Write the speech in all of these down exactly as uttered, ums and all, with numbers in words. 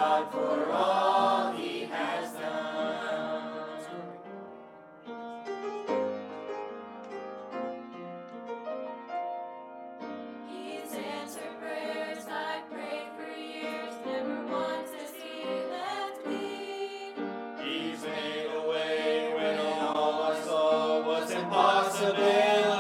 God for all he has done. He's answered prayers I prayed for years, never once has he left me. He's made a way when all I saw was impossibility.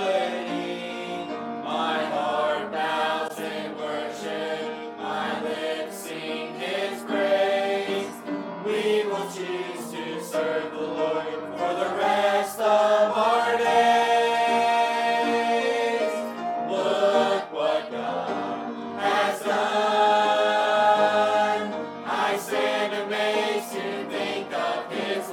My heart bows in worship, my lips sing his praise. We will choose to serve the Lord for the rest of our days. Look what God has done. I stand amazed to think of his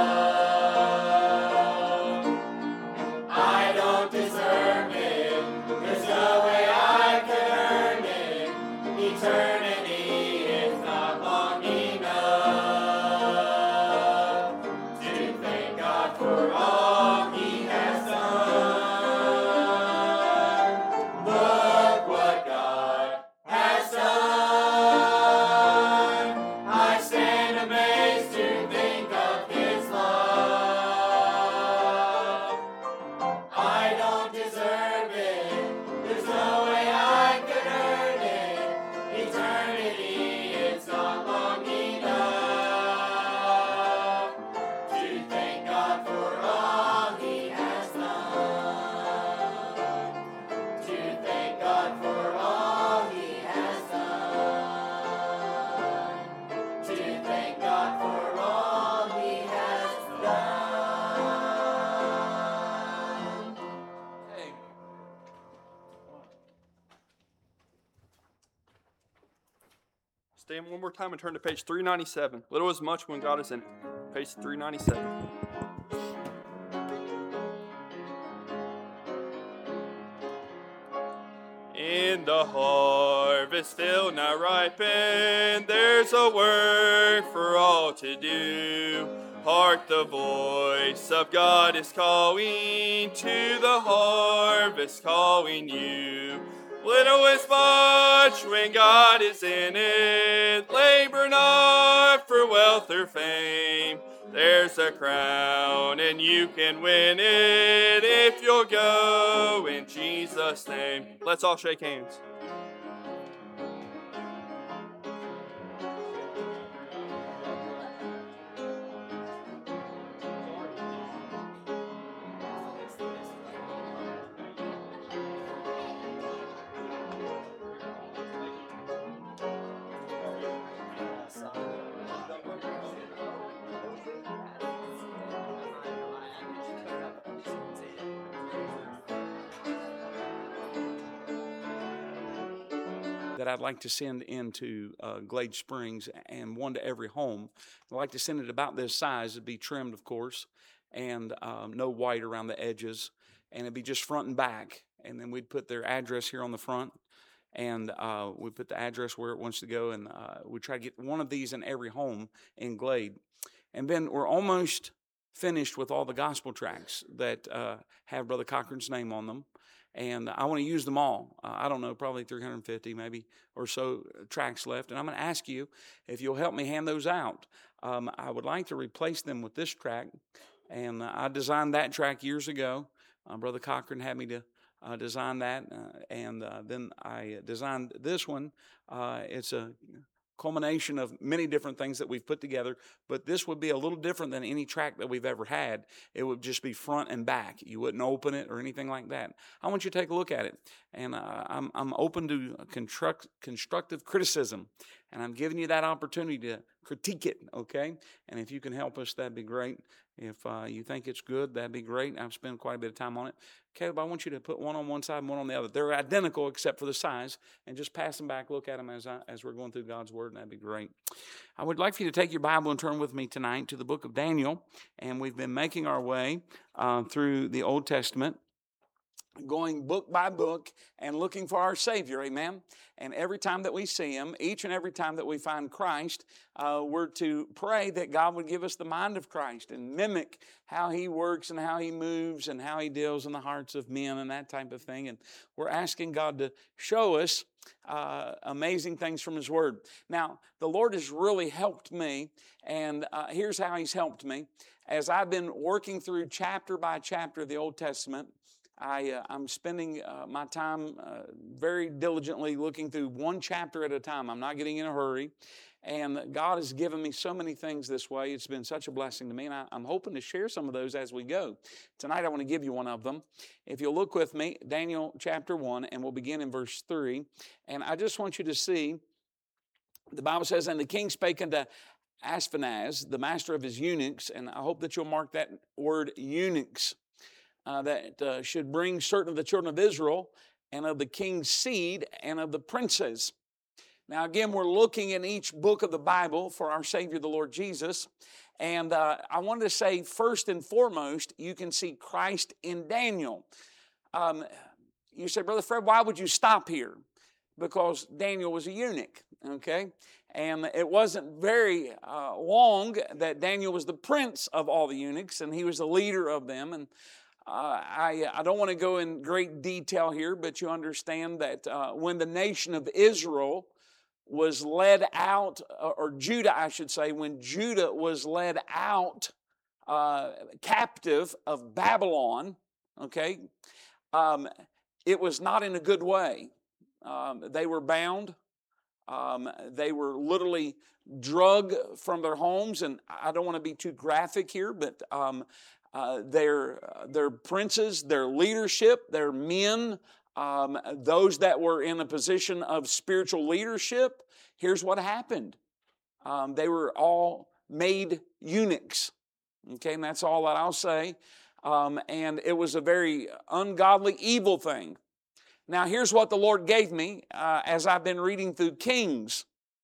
love. I don't deserve it, there's no way I could earn it. Eternity is not long enough to thank God for all he has done. Look what God has done. I stand amazed to think of his love. I don't deserve it, there's no way I could earn it. Eternity is not long enough to thank God for all he has done. To thank God for all he has done. To thank God for all he has done. Hey. Stand one more time and turn to page three ninety-seven. Little is much when God is in it. Page three ninety-seven. In the harvest field now ripened, there's a work for all to do. Hark, the voice of God is calling to the harvest, calling you. Little is much when God is in it. Labor not for wealth or fame. There's a crown and you can win it if you'll go in Jesus' name. Let's all shake hands. That I'd like to send into uh, Glade Springs, and one to every home. I'd like to send it about this size. It'd be trimmed, of course, and um, no white around the edges, and it'd be just front and back. And then we'd put their address here on the front, and uh, we put the address where it wants to go, and uh, we try to get one of these in every home in Glade. And then we're almost finished with all the gospel tracts that uh, have Brother Cochran's name on them. And I want to use them all. Uh, I don't know, probably three hundred fifty maybe or so tracts left. And I'm going to ask you if you'll help me hand those out. Um, I would like to replace them with this tract. And uh, I designed that tract years ago. Uh, Brother Cochran had me to uh, design that. Uh, and uh, then I designed this one. Uh, it's a culmination of many different things that we've put together, but this would be a little different than any tract that we've ever had. It would just be front and back. You wouldn't open it or anything like that. I want you to take a look at it, and uh, I'm I'm open to construct, constructive criticism, and I'm giving you that opportunity to critique it, okay? And if you can help us, that'd be great. If uh, you think it's good, that'd be great. I've spent quite a bit of time on it. Caleb, I want you to put one on one side and one on the other. They're identical except for the size, and just pass them back. Look at them as I, as we're going through God's Word, and that'd be great. I would like for you to take your Bible and turn with me tonight to the book of Daniel, and we've been making our way uh, through the Old Testament. going book by book and looking for our Savior, amen? And every time that we see Him, each and every time that we find Christ, uh, we're to pray that God would give us the mind of Christ and mimic how He works and how He moves and how He deals in the hearts of men and that type of thing. And we're asking God to show us uh, amazing things from His Word. Now, the Lord has really helped me, and uh, here's how He's helped me. As I've been working through chapter by chapter of the Old Testament, I, uh, I'm spending uh, my time uh, very diligently looking through one chapter at a time. I'm not getting in a hurry. And God has given me so many things this way. It's been such a blessing to me. And I, I'm hoping to share some of those as we go. Tonight I want to give you one of them. If you'll look with me, Daniel chapter one, and we'll begin in verse three. And I just want you to see, the Bible says, and the king spake unto Ashpenaz, the master of his eunuchs, and I hope that you'll mark that word eunuchs, Uh, that uh, should bring certain of the children of Israel and of the king's seed and of the princes. Now again, we're looking in each book of the Bible for our Savior, the Lord Jesus. And uh, I wanted to say, first and foremost, you can see Christ in Daniel. Um, you say, Brother Fred, why would you stop here? Because Daniel was a eunuch, okay? And it wasn't very uh, long that Daniel was the prince of all the eunuchs, and he was the leader of them. And Uh, I, I don't want to go in great detail here, but you understand that uh, when the nation of Israel was led out, or Judah, I should say, when Judah was led out uh, captive of Babylon, okay, um, it was not in a good way. Um, they were bound. Um, they were literally drug from their homes, and I don't want to be too graphic here, but um, Uh, their, uh, their princes, their leadership, their men, um, those that were in a position of spiritual leadership, here's what happened. Um, they were all made eunuchs. Okay, and that's all that I'll say. Um, and it was a very ungodly, evil thing. Now, here's what the Lord gave me uh, as I've been reading through Kings.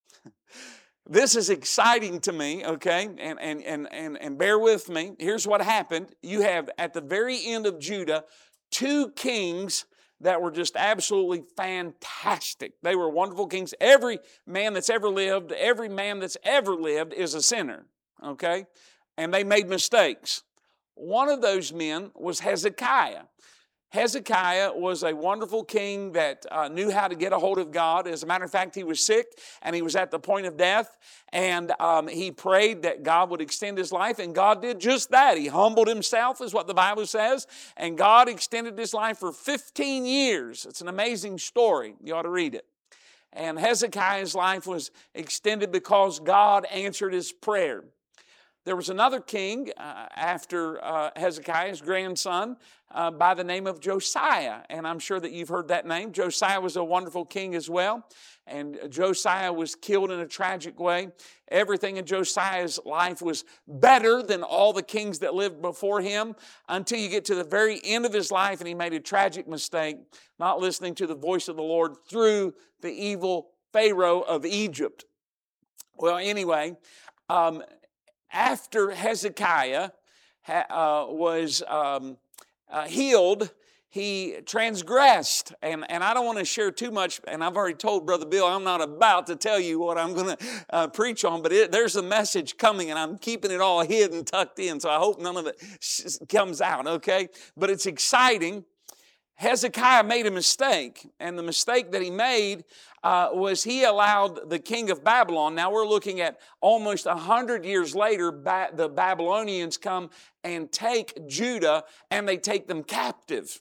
This is exciting to me, okay, and, and, and, and, and bear with me. Here's what happened. You have, at the very end of Judah, two kings that were just absolutely fantastic. They were wonderful kings. Every man that's ever lived, every man that's ever lived is a sinner, okay, and they made mistakes. One of those men was Hezekiah. Hezekiah was a wonderful king that uh, knew how to get a hold of God. As a matter of fact, he was sick and he was at the point of death, and um, he prayed that God would extend his life, and God did just that. He humbled himself, is what the Bible says, and God extended his life for fifteen years. It's an amazing story. You ought to read it. And Hezekiah's life was extended because God answered his prayer. There was another king uh, after uh, Hezekiah's grandson uh, by the name of Josiah. And I'm sure that you've heard that name. Josiah was a wonderful king as well. And Josiah was killed in a tragic way. Everything in Josiah's life was better than all the kings that lived before him until you get to the very end of his life and he made a tragic mistake, not listening to the voice of the Lord through the evil Pharaoh of Egypt. Well, anyway, um, after Hezekiah uh, was um, uh, healed, he transgressed. And, and I don't want to share too much, and I've already told Brother Bill I'm not about to tell you what I'm going to uh, preach on, but it, there's a message coming, and I'm keeping it all hidden, tucked in, so I hope none of it comes out, okay? But it's exciting. Hezekiah made a mistake, and the mistake that he made uh, was he allowed the king of Babylon. Now we're looking at almost a hundred years later, ba- the Babylonians come and take Judah, and they take them captive.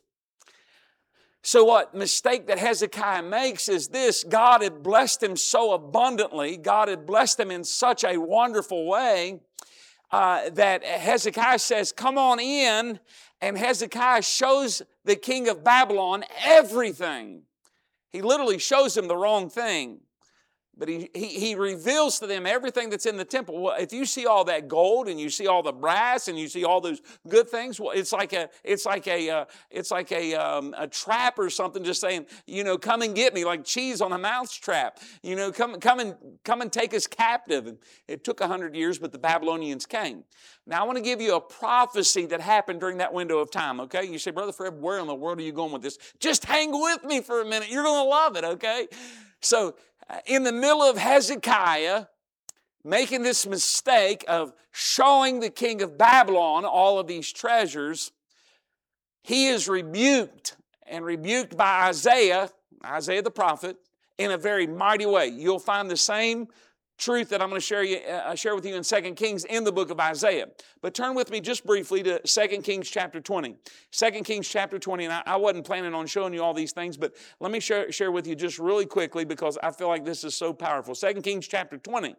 So what mistake that Hezekiah makes is this: God had blessed him so abundantly, God had blessed him in such a wonderful way, uh, that Hezekiah says, come on in, and Hezekiah shows the king of Babylon everything. He literally shows him the wrong thing. But he, he, he reveals to them everything that's in the temple. Well, if you see all that gold and you see all the brass and you see all those good things, well, it's like a it's like a uh, it's like a um, a trap or something, just saying, you know, come and get me, like cheese on a mouse trap. You know, come come and come and take us captive. And it took a hundred years, but the Babylonians came. Now I want to give you a prophecy that happened during that window of time. Okay, you say, Brother Fred, where in the world are you going with this? Just hang with me for a minute. You're going to love it. Okay, so. In the middle of Hezekiah making this mistake of showing the king of Babylon all of these treasures, he is rebuked, and rebuked by Isaiah, Isaiah the prophet, in a very mighty way. You'll find the same truth that I'm going to share, you, uh, share with you in Second Kings in the book of Isaiah. But turn with me just briefly to Second Kings chapter twenty. Second Kings chapter twenty, and I, I wasn't planning on showing you all these things, but let me share, share with you just really quickly because I feel like this is so powerful. Second Kings chapter twenty,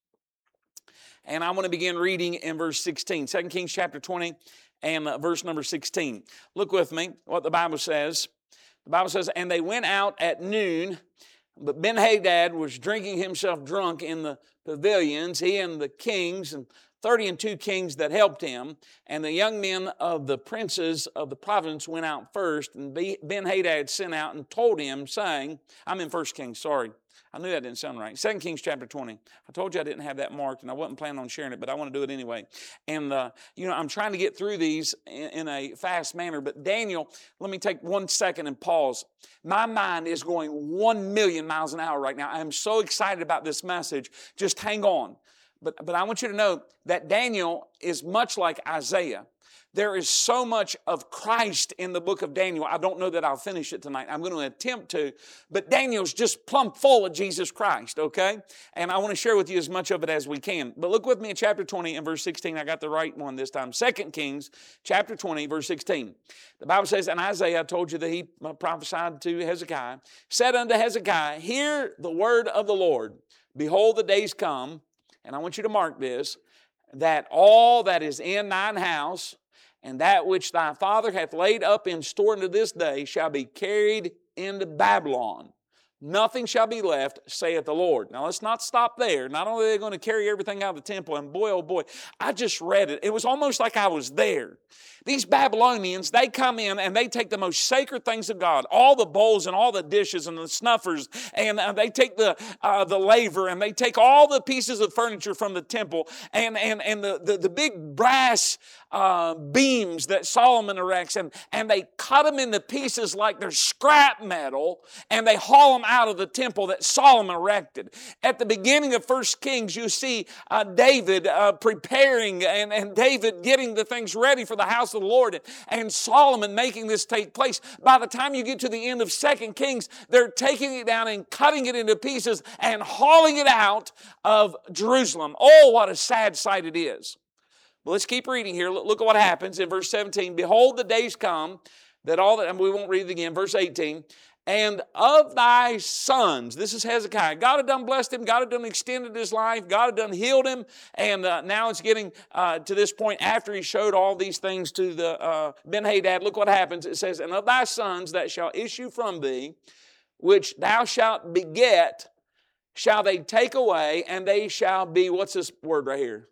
and I want to begin reading in verse sixteen. Second Kings chapter twenty and uh, verse number sixteen. Look with me what the Bible says. The Bible says, and they went out at noon, but Ben-Hadad was drinking himself drunk in the pavilions, he and the kings, and thirty and two kings that helped him. And the young men of the princes of the province went out first, and Ben-Hadad sent out and told him, saying, I'm in First Kings, sorry. I knew that didn't sound right. Second Kings chapter twenty. I told you I didn't have that marked, and I wasn't planning on sharing it, but I want to do it anyway. And, uh, you know, I'm trying to get through these in, in a fast manner, but Daniel, let me take one second and pause. My mind is going one million miles an hour right now. I am so excited about this message. Just hang on. But, but I want you to know that Daniel is much like Isaiah. There is so much of Christ in the book of Daniel. I don't know that I'll finish it tonight. I'm going to attempt to. But Daniel's just plumb full of Jesus Christ, okay? And I want to share with you as much of it as we can. But look with me in chapter twenty and verse sixteen. I got the right one this time. Second Kings chapter twenty, verse sixteen. The Bible says, and Isaiah, I told you that he prophesied to Hezekiah, said unto Hezekiah, hear the word of the Lord. Behold, the days come, and I want you to mark this, that all that is in thine house, and that which thy father hath laid up in store unto this day shall be carried into Babylon. Nothing shall be left, saith the Lord. Now let's not stop there. Not only are they going to carry everything out of the temple, and boy, oh boy, I just read it. It was almost like I was there. These Babylonians, they come in and they take the most sacred things of God, all the bowls and all the dishes and the snuffers, and uh, they take the uh, the laver, and they take all the pieces of furniture from the temple, and and and the the, the big brass uh, beams that Solomon erects, and and they cut them into pieces like they're scrap metal, and they haul them out of the temple that Solomon erected. At the beginning of First Kings, you see uh, David uh, preparing and and David getting the things ready for the house of the Lord, and Solomon making this take place. By the time you get to the end of Second Kings, they're taking it down and cutting it into pieces and hauling it out of Jerusalem. Oh, what a sad sight it is. But let's keep reading here. Look at what happens in verse seventeen. Behold, the days come that all that, and we won't read it again, verse eighteen, and of thy sons, this is Hezekiah, God had done blessed him, God had done extended his life, God had done healed him, and uh, now it's getting uh, to this point after he showed all these things to the uh, Ben-Hadad. Look what happens. It says, and of thy sons that shall issue from thee, which thou shalt beget, shall they take away, and they shall be, what's this word right here?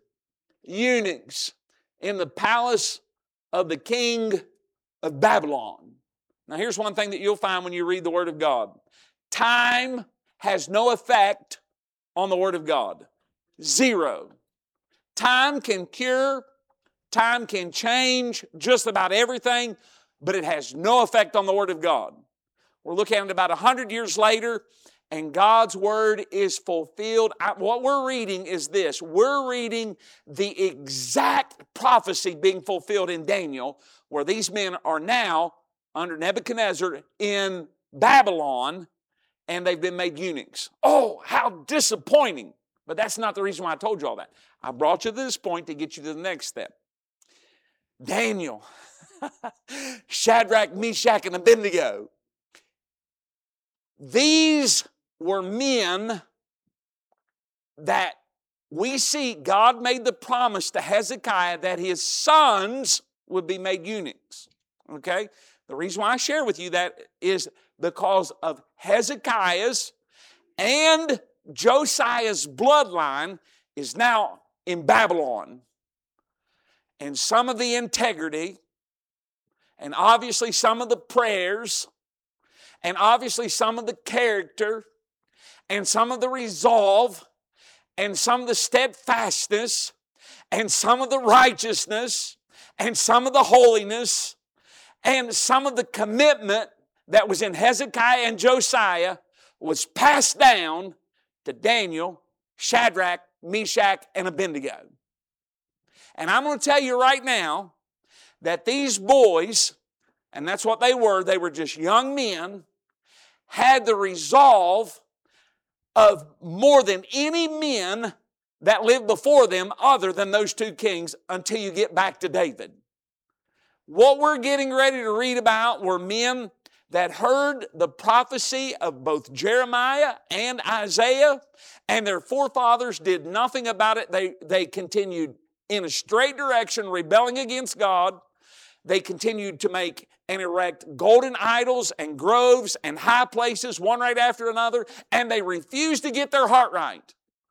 Eunuchs in the palace of the king of Babylon. Now here's one thing that you'll find when you read the Word of God. Time has no effect on the Word of God. Zero. Time can cure, time can change just about everything, but it has no effect on the Word of God. We're looking at it about one hundred years later, and God's Word is fulfilled. I, what we're reading is this. We're reading the exact prophecy being fulfilled in Daniel, where these men are now under Nebuchadnezzar in Babylon, and they've been made eunuchs. Oh, how disappointing. But that's not the reason why I told you all that. I brought you to this point to get you to the next step. Daniel, Shadrach, Meshach, and Abednego. These were men that we see God made the promise to Hezekiah that his sons would be made eunuchs. Okay? The reason why I share with you that is because of Hezekiah's and Josiah's bloodline is now in Babylon. And some of the integrity, and obviously some of the prayers, and obviously some of the character, and some of the resolve, and some of the steadfastness, and some of the righteousness, and some of the holiness, and some of the commitment that was in Hezekiah and Josiah was passed down to Daniel, Shadrach, Meshach, and Abednego. And I'm going to tell you right now that these boys, and that's what they were, they were just young men, had the resolve of more than any men that lived before them other than those two kings until you get back to David. What we're getting ready to read about were men that heard the prophecy of both Jeremiah and Isaiah, and their forefathers did nothing about it. They, they continued in a straight direction, rebelling against God. They continued to make and erect golden idols and groves and high places, one right after another, and they refused to get their heart right.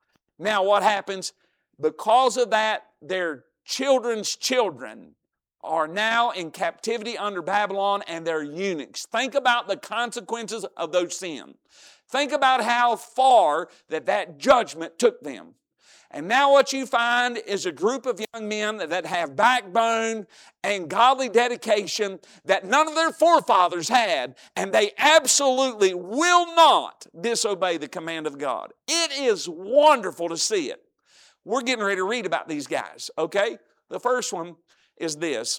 Now what happens? Because of that, their children's children are now in captivity under Babylon, and they're eunuchs. Think about the consequences of those sins. Think about how far that that judgment took them. And now what you find is a group of young men that have backbone and godly dedication that none of their forefathers had, and they absolutely will not disobey the command of God. It is wonderful to see it. We're getting ready to read about these guys, okay? The first one is this.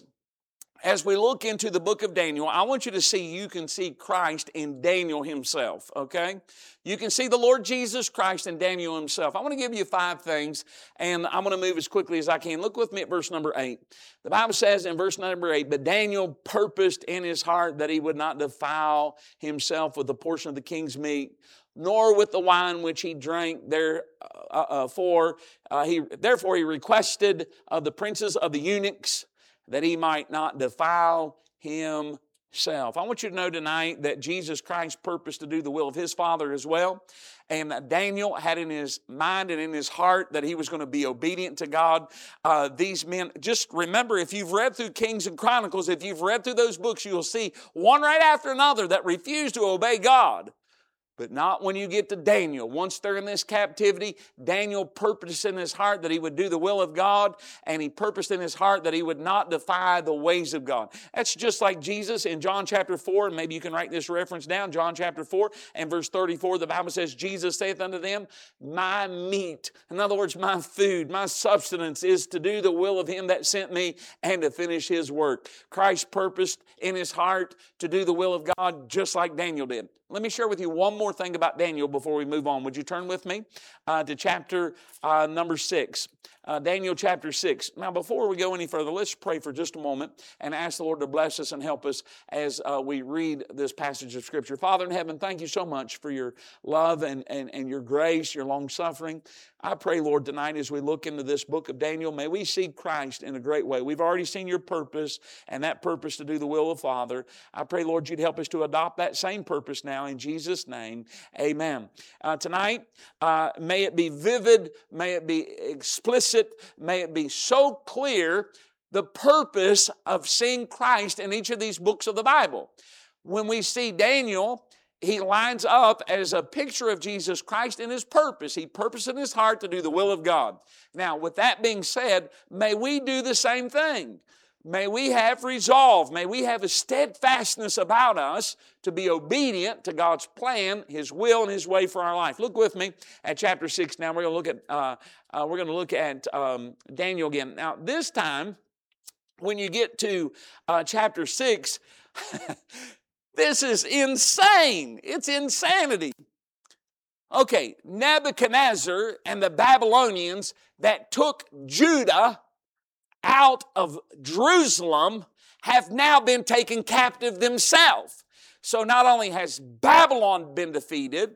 As we look into the book of Daniel, I want you to see, you can see Christ in Daniel himself, okay? You can see the Lord Jesus Christ in Daniel himself. I want to give you five things, and I'm going to move as quickly as I can. Look with me at verse number eight. The Bible says in verse number eight, but Daniel purposed in his heart that he would not defile himself with a portion of the king's meat, nor with the wine which he drank there. Uh, uh, for uh, he therefore he requested of the princes of the eunuchs that he might not defile himself. I want you to know tonight that Jesus Christ purposed to do the will of his Father as well. And that Daniel had in his mind and in his heart that he was going to be obedient to God. Uh, these men, just remember, if you've read through Kings and Chronicles, if you've read through those books, you'll see one right after another that refused to obey God. But not when you get to Daniel. Once they're in this captivity, Daniel purposed in his heart that he would do the will of God, and he purposed in his heart that he would not defy the ways of God. That's just like Jesus in John chapter four, and maybe you can write this reference down, John chapter four and verse thirty-four, the Bible says, Jesus saith unto them, my meat, in other words, my food, my substance is to do the will of him that sent me and to finish his work. Christ purposed in his heart to do the will of God just like Daniel did. Let me share with you one more thing about Daniel before we move on. Would you turn with me uh, to chapter uh, number six? Uh, Daniel chapter six. Now, before we go any further, let's pray for just a moment and ask the Lord to bless us and help us as uh, we read this passage of Scripture. Father in heaven, thank you so much for your love and, and, and your grace, your long-suffering. I pray, Lord, tonight as we look into this book of Daniel, may we see Christ in a great way. We've already seen your purpose, and that purpose to do the will of the Father. I pray, Lord, you'd help us to adopt that same purpose now in Jesus' name. Amen. Uh, tonight, uh, may it be vivid, may it be explicit, may it be so clear, the purpose of seeing Christ in each of these books of the Bible. When we see Daniel, he lines up as a picture of Jesus Christ in his purpose. He purposed in his heart to do the will of God. Now, with that being said, may we do the same thing. May we have resolve. May we have a steadfastness about us to be obedient to God's plan, his will, and his way for our life. Look with me at chapter six. Now we're going to look at uh, uh, we're going to look at um, Daniel again. Now this time, when you get to uh, chapter six, this is insane. It's insanity. Okay, Nebuchadnezzar and the Babylonians that took Judah out of Jerusalem have now been taken captive themselves. So not only has Babylon been defeated,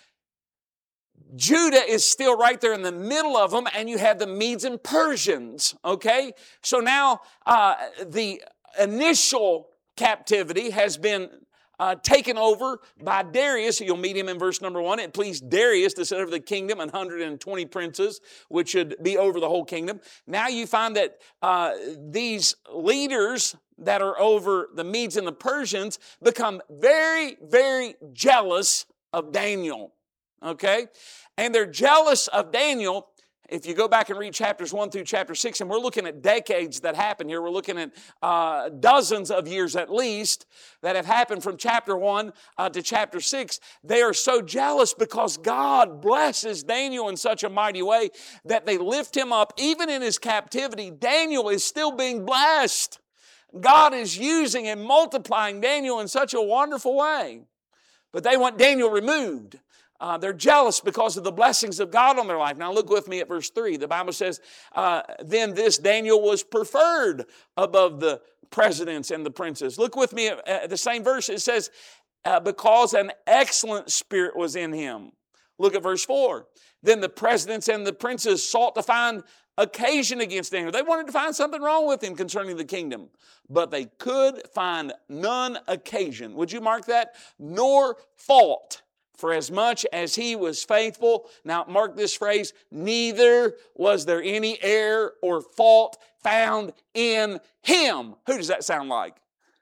Judah is still right there in the middle of them, and you have the Medes and Persians, okay? So now uh, the initial captivity has been uh, taken over by Darius. You'll meet him in verse number one. It pleased Darius to set over the kingdom one hundred twenty princes, which should be over the whole kingdom. Now you find that uh, these leaders that are over the Medes and the Persians become very, very jealous of Daniel. Okay? And they're jealous of Daniel. If you go back and read chapters one through chapter six, and we're looking at decades that happen here. We're looking at uh, dozens of years at least that have happened from chapter one uh, to chapter six. They are so jealous because God blesses Daniel in such a mighty way that they lift him up. Even in his captivity, Daniel is still being blessed. God is using and multiplying Daniel in such a wonderful way. But they want Daniel removed. Uh, they're jealous because of the blessings of God on their life. Now look with me at verse three. The Bible says, uh, then this Daniel was preferred above the presidents and the princes. Look with me at, at the same verse. It says, uh, because an excellent spirit was in him. Look at verse four. Then the presidents and the princes sought to find occasion against Daniel. They wanted to find something wrong with him concerning the kingdom, but they could find none occasion. Would you mark that? Nor fault. For as much as he was faithful, now mark this phrase, neither was there any error or fault found in him. Who does that sound like?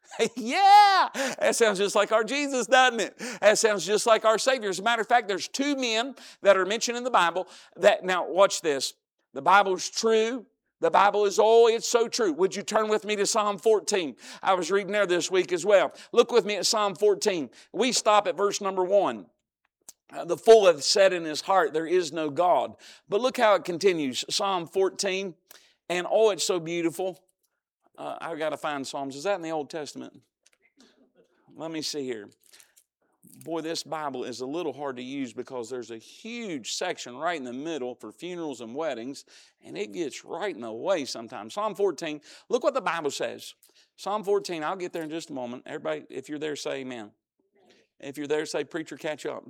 Yeah, that sounds just like our Jesus, doesn't it? That sounds just like our Savior. As a matter of fact, there's two men that are mentioned in the Bible that, now watch this. The Bible's true. The Bible is, oh, it's so true. Would you turn with me to Psalm fourteen? I was reading there this week as well. Look with me at Psalm fourteen. We stop at verse number one. Uh, the fool hath said in his heart, there is no God. But look how it continues. Psalm fourteen. And oh, it's so beautiful. Uh, I've got to find Psalms. Is that in the Old Testament? Let me see here. Boy, this Bible is a little hard to use because there's a huge section right in the middle for funerals and weddings, and it gets right in the way sometimes. Psalm fourteen, look what the Bible says. Psalm fourteen, I'll get there in just a moment. Everybody, if you're there, say amen. If you're there, say, preacher, catch up.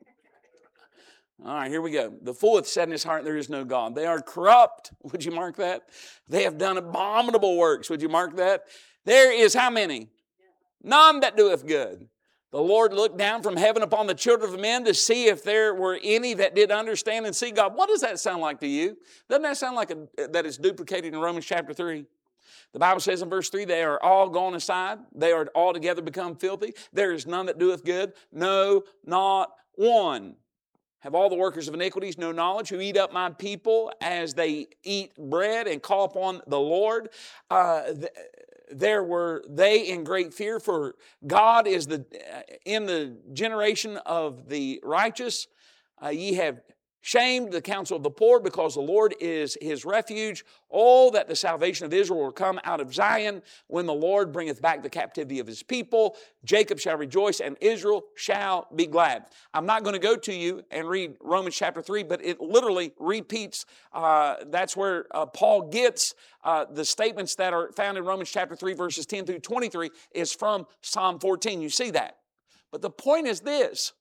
All right, here we go. The fool hath said in his heart, there is no God. They are corrupt. Would you mark that? They have done abominable works. Would you mark that? There is how many? None that doeth good. The Lord looked down from heaven upon the children of men to see if there were any that did understand and see God. What does that sound like to you? Doesn't that sound like a, that it's duplicated in Romans chapter three? The Bible says in verse three, they are all gone aside. They are altogether become filthy. There is none that doeth good. No, not one. Have all the workers of iniquities no knowledge, who eat up my people as they eat bread and call upon the Lord. Uh, th- there were they in great fear, for God is the uh, in the generation of the righteous. Uh, ye have shamed the counsel of the poor, because the Lord is his refuge. Oh, that the salvation of Israel will come out of Zion when the Lord bringeth back the captivity of his people. Jacob shall rejoice and Israel shall be glad. I'm not going to go to you and read Romans chapter three, but it literally repeats. Uh, that's where uh, Paul gets uh, the statements that are found in Romans chapter three, verses ten through twenty-three is from Psalm fourteen. You see that. But the point is this.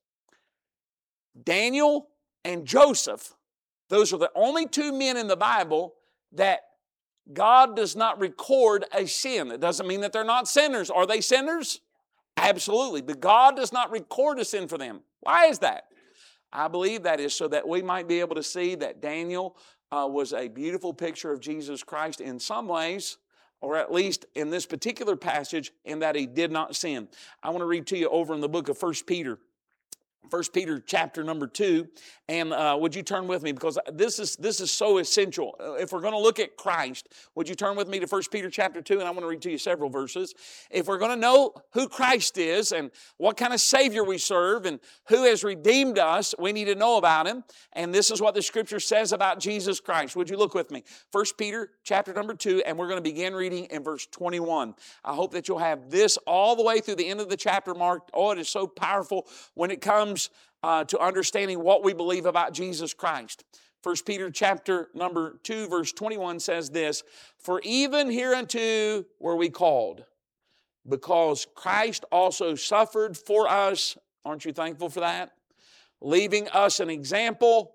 Daniel and Joseph, those are the only two men in the Bible that God does not record a sin. It doesn't mean that they're not sinners. Are they sinners? Absolutely. But God does not record a sin for them. Why is that? I believe that is so that we might be able to see that Daniel uh, was a beautiful picture of Jesus Christ in some ways, or at least in this particular passage, in that he did not sin. I want to read to you over in the book of First Peter. First Peter chapter number two, and uh, would you turn with me, because this is this is so essential. If we're going to look at Christ, would you turn with me to First Peter chapter two, and I want to read to you several verses. If we're going to know who Christ is and what kind of Savior we serve and who has redeemed us, we need to know about him, and this is what the Scripture says about Jesus Christ. Would you look with me? First Peter chapter number two, and we're going to begin reading in verse twenty-one. I hope that you'll have this all the way through the end of the chapter marked. Oh, it is so powerful when it comes Uh, to understanding what we believe about Jesus Christ. First Peter chapter number two, verse twenty-one says this, for even hereunto were we called, because Christ also suffered for us. Aren't you thankful for that? Leaving us an example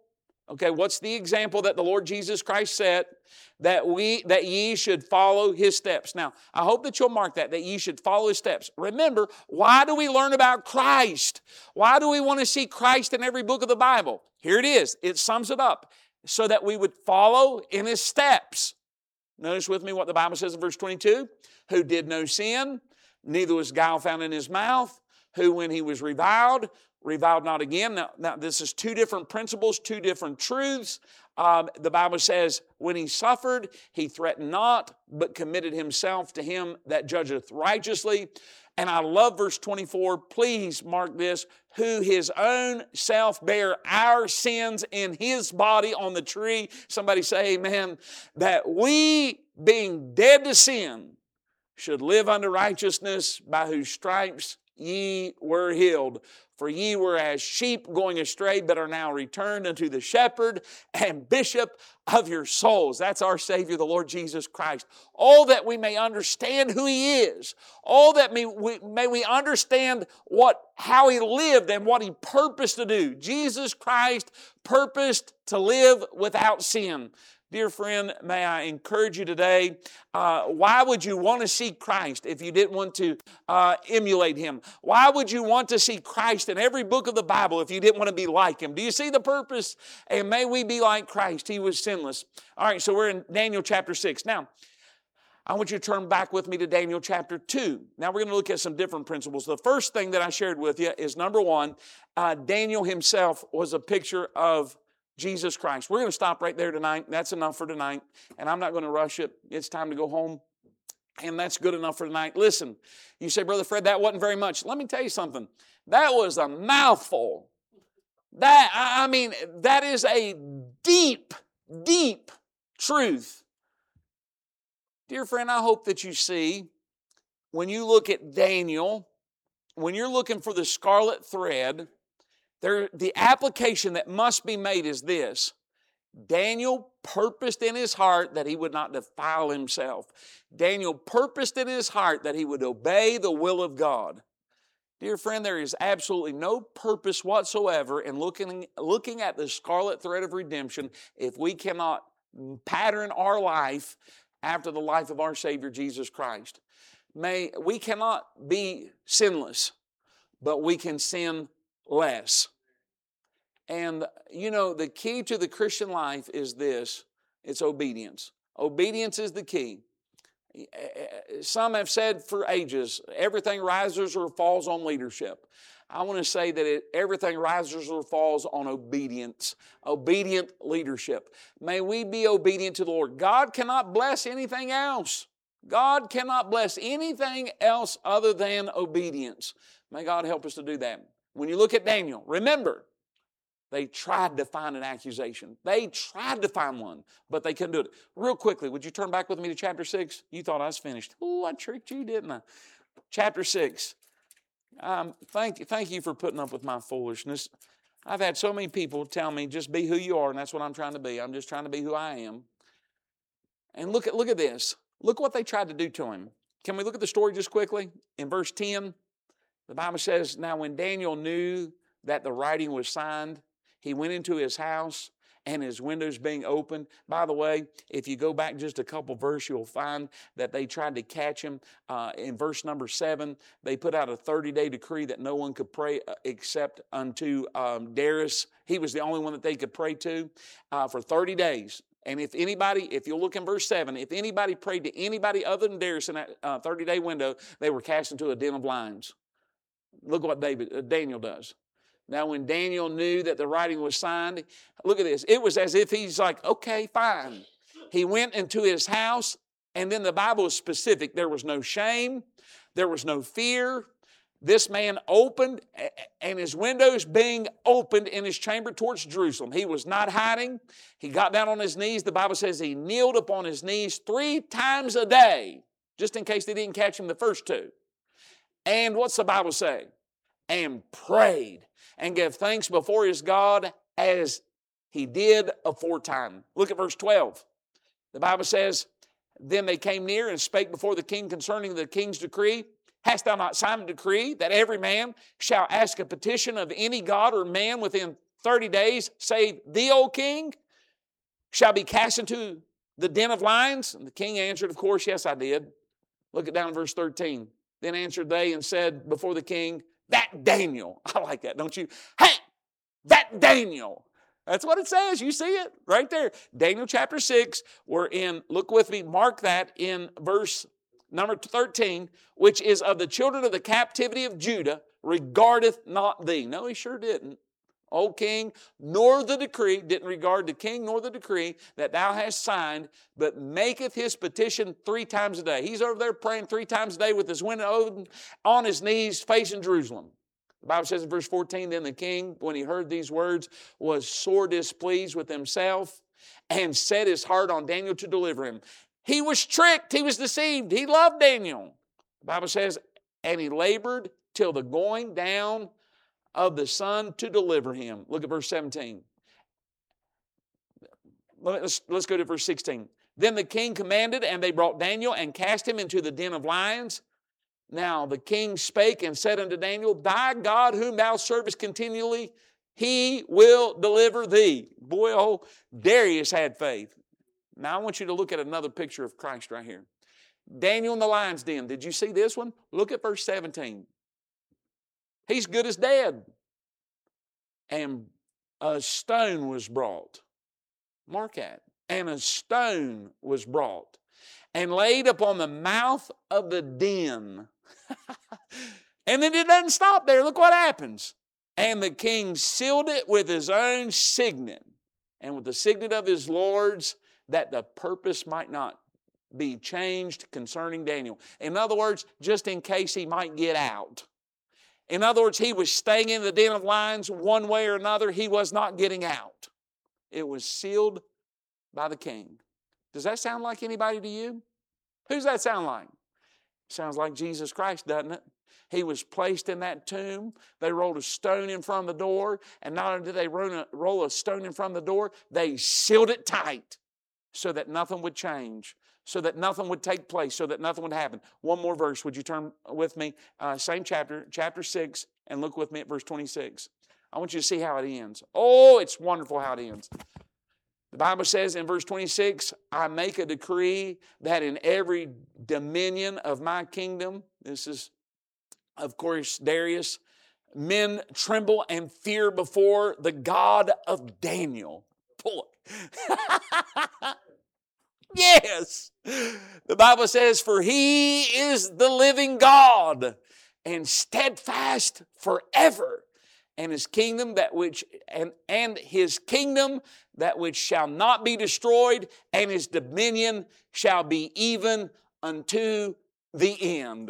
Okay, what's the example that the Lord Jesus Christ set? That we, that ye should follow His steps. Now, I hope that you'll mark that, that ye should follow His steps. Remember, why do we learn about Christ? Why do we want to see Christ in every book of the Bible? Here it is. It sums it up. So that we would follow in His steps. Notice with me what the Bible says in verse twenty-two. Who did no sin, neither was guile found in His mouth. Who, when He was reviled, reviled not again. Now, now this is two different principles, two different truths. Um, the Bible says, when He suffered, He threatened not, but committed Himself to Him that judgeth righteously. And I love verse twenty-four. Please mark this. Who His own self bare our sins in His body on the tree. Somebody say amen. That we, being dead to sin, should live unto righteousness, by whose stripes ye were healed. For ye were as sheep going astray, but are now returned unto the shepherd and bishop of your souls. That's our Savior, the Lord Jesus Christ. All that we may understand who He is. All that may we, may we understand what, how He lived and what He purposed to do. Jesus Christ purposed to live without sin. Dear friend, may I encourage you today, uh, why would you want to see Christ if you didn't want to uh, emulate Him? Why would you want to see Christ in every book of the Bible if you didn't want to be like Him? Do you see the purpose? And may we be like Christ. He was sinless. All right, so we're in Daniel chapter six. Now, I want you to turn back with me to Daniel chapter two. Now we're going to look at some different principles. The first thing that I shared with you is, number one, uh, Daniel himself was a picture of Jesus Christ. We're going to stop right there tonight. That's enough for tonight. And I'm not going to rush it. It's time to go home. And that's good enough for tonight. Listen, you say, Brother Fred, that wasn't very much. Let me tell you something. That was a mouthful. That, I mean, that is a deep, deep truth. Dear friend, I hope that you see, when you look at Daniel, when you're looking for the scarlet thread, There, the application that must be made is this. Daniel purposed in his heart that he would not defile himself. Daniel purposed in his heart that he would obey the will of God. Dear friend, there is absolutely no purpose whatsoever in looking, looking at the scarlet thread of redemption if we cannot pattern our life after the life of our Savior Jesus Christ. May, we cannot be sinless, but we can sin less. And, you know, the key to the Christian life is this. It's obedience. Obedience is the key. Some have said for ages, everything rises or falls on leadership. I want to say that it, everything rises or falls on obedience, obedient leadership. May we be obedient to the Lord. God cannot bless anything else. God cannot bless anything else other than obedience. May God help us to do that. When you look at Daniel, remember, they tried to find an accusation. They tried to find one, but they couldn't do it. Real quickly, would you turn back with me to chapter six? You thought I was finished. Oh, I tricked you, didn't I? Chapter six. Um, thank, thank you for putting up with my foolishness. I've had so many people tell me, just be who you are, and that's what I'm trying to be. I'm just trying to be who I am. And look at, look at this. Look what they tried to do to him. Can we look at the story just quickly? In verse ten, the Bible says, now when Daniel knew that the writing was signed, he went into his house, and his windows being opened. By the way, if you go back just a couple verses, you'll find that they tried to catch him. Uh, in verse number seven, they put out a thirty-day decree that no one could pray except unto um, Darius. He was the only one that they could pray to uh, for thirty days. And if anybody, if you'll look in verse seven, if anybody prayed to anybody other than Darius in that uh, thirty-day window, they were cast into a den of lions. Look what David, uh, Daniel does. Now, when Daniel knew that the writing was signed, look at this. It was as if he's like, okay, fine. He went into his house, and then the Bible is specific. There was no shame. There was no fear. This man opened, and his windows being opened in his chamber towards Jerusalem. He was not hiding. He got down on his knees. The Bible says he kneeled upon his knees three times a day, just in case they didn't catch him the first two. And what's the Bible say? And prayed and gave thanks before his God as he did aforetime. Look at verse twelve. The Bible says, then they came near and spake before the king concerning the king's decree. Hast thou not signed a decree that every man shall ask a petition of any god or man within thirty days, save thee, O king, shall be cast into the den of lions? And the king answered, of course, yes, I did. Look at down in verse thirteen. Then answered they and said before the king, that Daniel. I like that, don't you? Hey, that Daniel. That's what it says. You see it right there. Daniel chapter six. We're in, look with me, mark that in verse number thirteen, which is of the children of the captivity of Judah, regardeth not thee. No, he sure didn't. O king, nor the decree, didn't regard the king nor the decree that thou hast signed, but maketh his petition three times a day. He's over there praying three times a day with his window open, on his knees, facing Jerusalem. The Bible says in verse fourteen, then the king, when he heard these words, was sore displeased with himself and set his heart on Daniel to deliver him. He was tricked. He was deceived. He loved Daniel. The Bible says, and he labored till the going down of the sun to deliver him. Look at verse seventeen. Let's, let's go to verse sixteen. Then the king commanded, and they brought Daniel and cast him into the den of lions. Now the king spake and said unto Daniel, thy God whom thou servest continually, he will deliver thee. Boy, oh, Darius had faith. Now I want you to look at another picture of Christ right here. Daniel in the lion's den. Did you see this one? Look at verse seventeen. He's good as dead. And a stone was brought. Mark that. And a stone was brought and laid upon the mouth of the den. And then it doesn't stop there. Look what happens. And the king sealed it with his own signet and with the signet of his lords, that the purpose might not be changed concerning Daniel. In other words, just in case he might get out. In other words, he was staying in the den of lions one way or another. He was not getting out. It was sealed by the king. Does that sound like anybody to you? Who's that sound like? Sounds like Jesus Christ, doesn't it? He was placed in that tomb. They rolled a stone in front of the door. And not only did they roll a, roll a stone in front of the door, they sealed it tight so that nothing would change, so that nothing would take place, so that nothing would happen. One more verse. Would you turn with me? Uh, same chapter, chapter six, and look with me at verse twenty-six. I want you to see how it ends. Oh, it's wonderful how it ends. The Bible says in verse twenty-six, I make a decree that in every dominion of my kingdom, this is, of course, Darius, men tremble and fear before the God of Daniel. Boy. Yes. The Bible says, for he is the living God and steadfast forever. And his kingdom that which and, and his kingdom that which shall not be destroyed, and his dominion shall be even unto the end.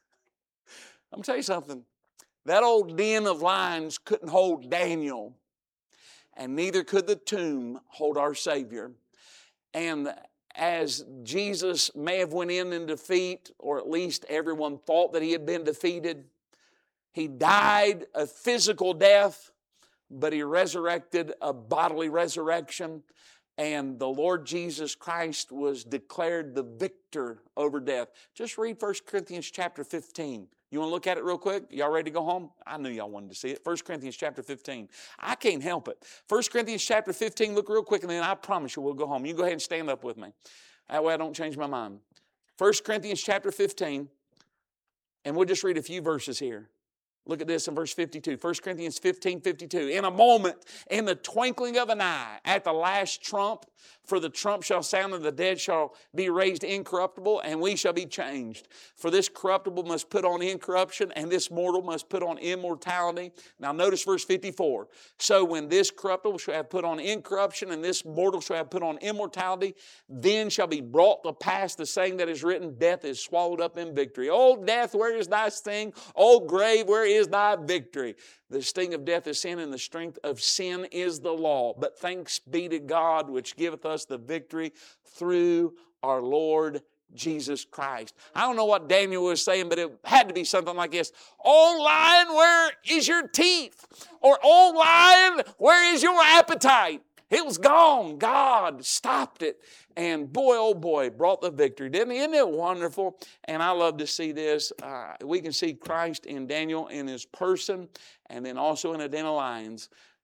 I'm going to tell you something. That old den of lions couldn't hold Daniel, and neither could the tomb hold our Savior. And as Jesus may have went in in defeat, or at least everyone thought that he had been defeated, he died a physical death, but he resurrected a bodily resurrection. And the Lord Jesus Christ was declared the victor over death. Just read First Corinthians chapter fifteen. You want to look at it real quick? Y'all ready to go home? I knew y'all wanted to see it. First Corinthians chapter fifteen. I can't help it. First Corinthians chapter fifteen, look real quick, and then I promise you we'll go home. You go ahead and stand up with me. That way I don't change my mind. First Corinthians chapter fifteen, and we'll just read a few verses here. Look at this in verse fifty-two. First Corinthians fifteen, fifty-two. In a moment, in the twinkling of an eye, at the last trump, for the trump shall sound and the dead shall be raised incorruptible, and we shall be changed. For this corruptible must put on incorruption, and this mortal must put on immortality. Now notice verse fifty-four. So when this corruptible shall have put on incorruption, and this mortal shall have put on immortality, then shall be brought to pass the saying that is written, death is swallowed up in victory. O death, where is thy sting? O grave, where is thy victory? The sting of death is sin, and the strength of sin is the law. But thanks be to God, which giveth us the victory through our Lord Jesus Christ. I don't know what Daniel was saying, but it had to be something like this. O lion, where is your teeth? Or, O lion, where is your appetite? It was gone. God stopped it. And boy, oh boy, brought the victory. Didn't he? Isn't it wonderful? And I love to see this. Uh, we can see Christ in Daniel in his person, and then also in a den of lions.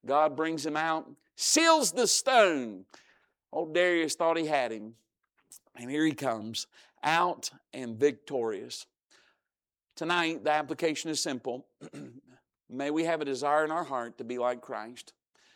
God brings him out, seals the stone. Old Darius thought he had him. And here he comes, out and victorious. Tonight, the application is simple. May we have a desire in our heart to be like Christ.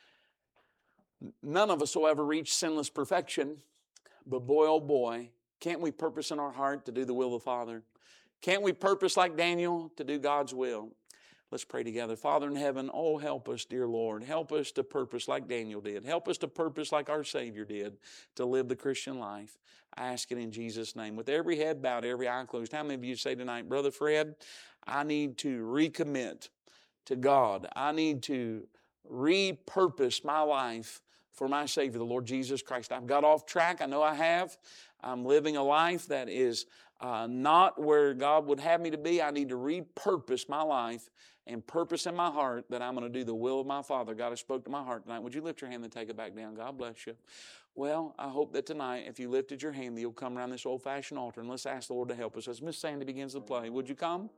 None of us will ever reach sinless perfection, but boy, oh boy, can't we purpose in our heart to do the will of the Father? Can't we purpose like Daniel to do God's will? Let's pray together. Father in heaven, oh, help us, dear Lord. Help us to purpose like Daniel did. Help us to purpose like our Savior did, to live the Christian life. I ask it in Jesus' name. With every head bowed, every eye closed, how many of you say tonight, Brother Fred, I need to recommit to God. I need to repurpose my life for my Savior, the Lord Jesus Christ. I've got off track. I know I have. I'm living a life that is uh, not where God would have me to be. I need to repurpose my life and purpose in my heart that I'm going to do the will of my Father. God has spoke to my heart tonight. Would you lift your hand and take it back down? God bless you. Well, I hope that tonight, if you lifted your hand, that you'll come around this old-fashioned altar and let's ask the Lord to help us. As Miss Sandy begins to play, would you come?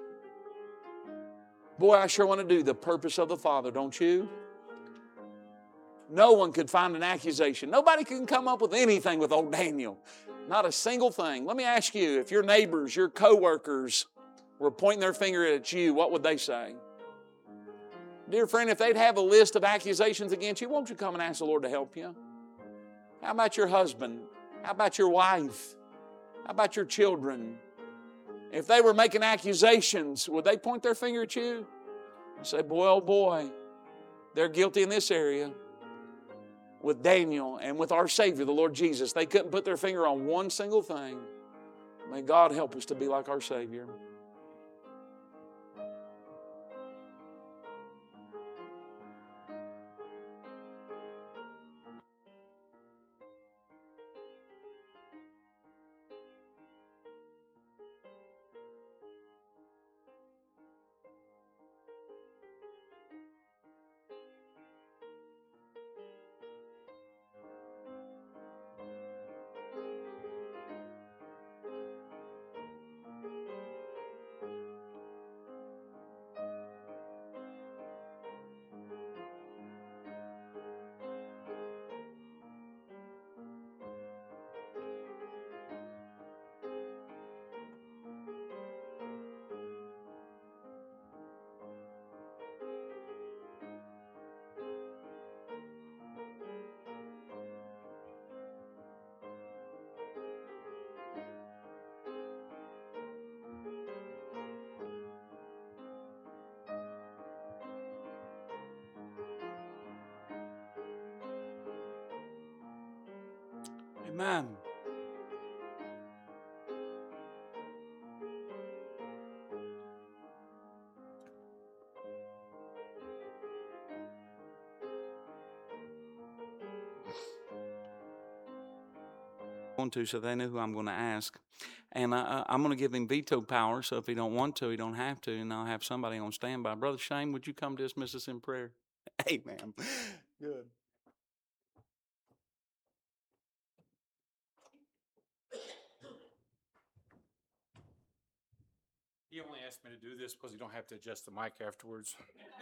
Boy, I sure want to do the purpose of the Father, don't you? No one could find an accusation. Nobody can come up with anything with old Daniel. Not a single thing. Let me ask you, if your neighbors, your co-workers were pointing their finger at you, what would they say? Dear friend, if they'd have a list of accusations against you, won't you come and ask the Lord to help you? How about your husband? How about your wife? How about your children? If they were making accusations, would they point their finger at you and say, boy, oh boy, they're guilty in this area? With Daniel and with our Savior, the Lord Jesus, they couldn't put their finger on one single thing. May God help us to be like our Savior. Amen. Want to, so they know who I'm going to ask, and I, I'm going to give him veto power. So if he don't want to, he don't have to, and I'll have somebody on standby. Brother Shane, would you come dismiss us in prayer? Amen. Good. He only asked me to do this because you don't have to adjust the mic afterwards.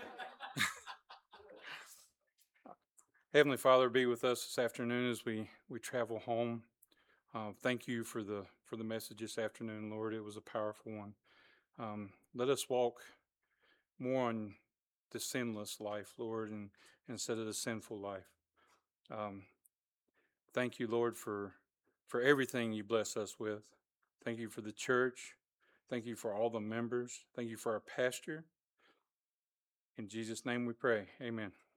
Heavenly Father, be with us this afternoon as we, we travel home. Uh, thank you for the for the message this afternoon, Lord. It was a powerful one. Um, let us walk more on the sinless life, Lord, and instead of the sinful life. Um, thank you, Lord, for for everything you bless us with. Thank you for the church. Thank you for all the members. Thank you for our pastor. In Jesus' name we pray. Amen.